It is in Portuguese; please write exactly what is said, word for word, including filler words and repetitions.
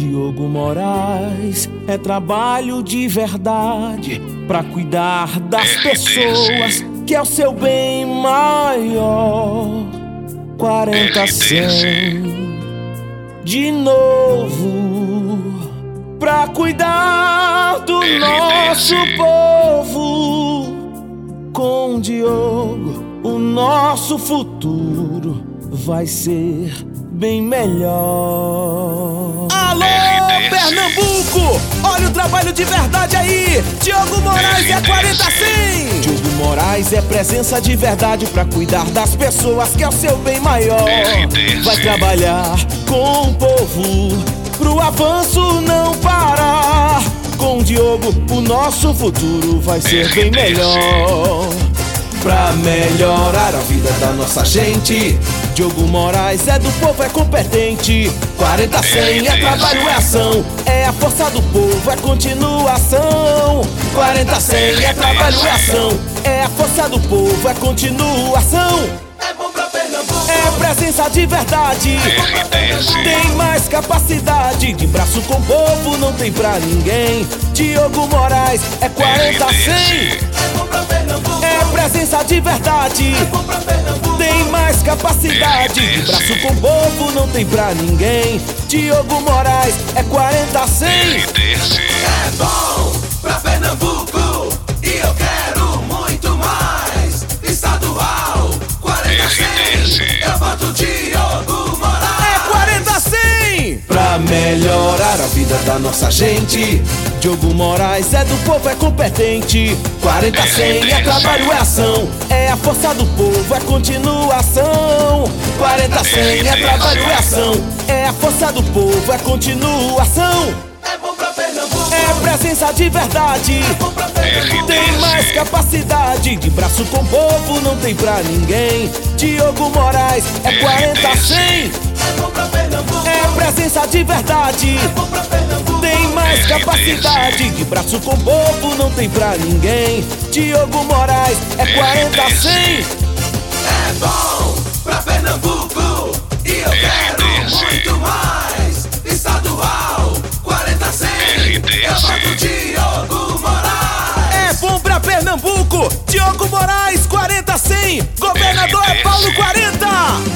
Diogo Moraes é trabalho de verdade pra cuidar das pessoas, que é o seu bem maior. Quarenta cem de novo pra cuidar do nosso povo. Com Diogo o nosso futuro vai ser bem melhor. Alô, Pernambuco! Olha o trabalho de verdade aí! Diogo Moraes é quarenta cem! Diogo Moraes é presença de verdade pra cuidar das pessoas, que é o seu bem maior. Vai trabalhar com o povo pro avanço não parar. Com Diogo o nosso futuro vai ser bem melhor. Pra melhorar a vida da nossa gente, Diogo Moraes é do povo, é competente. Quarenta cem é trabalho, é ação, é a força do povo, é continuação. Quarenta cem é trabalho, é ação, é a força do povo, é continuação. É bom pra Pernambuco, é presença de verdade, tem mais capacidade. De braço com o povo não tem pra ninguém. Diogo Moraes é quarenta cem. É bom pra Pernambuco, é presença de verdade, tem mais capacidade. De braço com o povo não tem pra ninguém. Diogo Moraes é quarenta cem. É bom pra Pernambuco e eu quero muito mais. Estadual quarenta cem, eu boto Diogo Moraes. É quarenta cem pra melhorar a vida da nossa gente. Diogo Moraes é do povo, é competente. Quarenta cem é trabalho, é ação, é a força do povo, é continuação. Quarenta cem é trabalho, é ação, é a força do povo, é continuação. É bom pra Pernambuco, é presença de verdade, é bom pra Pernambuco, tem mais capacidade. De braço com o povo não tem pra ninguém. Diogo Moraes é quarenta cem. É bom pra Pernambuco, é presença de verdade, é bom pra Pernambuco, tem mais capacidade. De braço com o povo não tem pra ninguém. Diogo Moraes é quarenta cem. É bom pra Pernambuco e eu quero muito mais. Estadual quarenta cem, eu boto Diogo Moraes. É bom pra Pernambuco, Diogo Moraes quarenta cem. Governador é Paulo quarenta.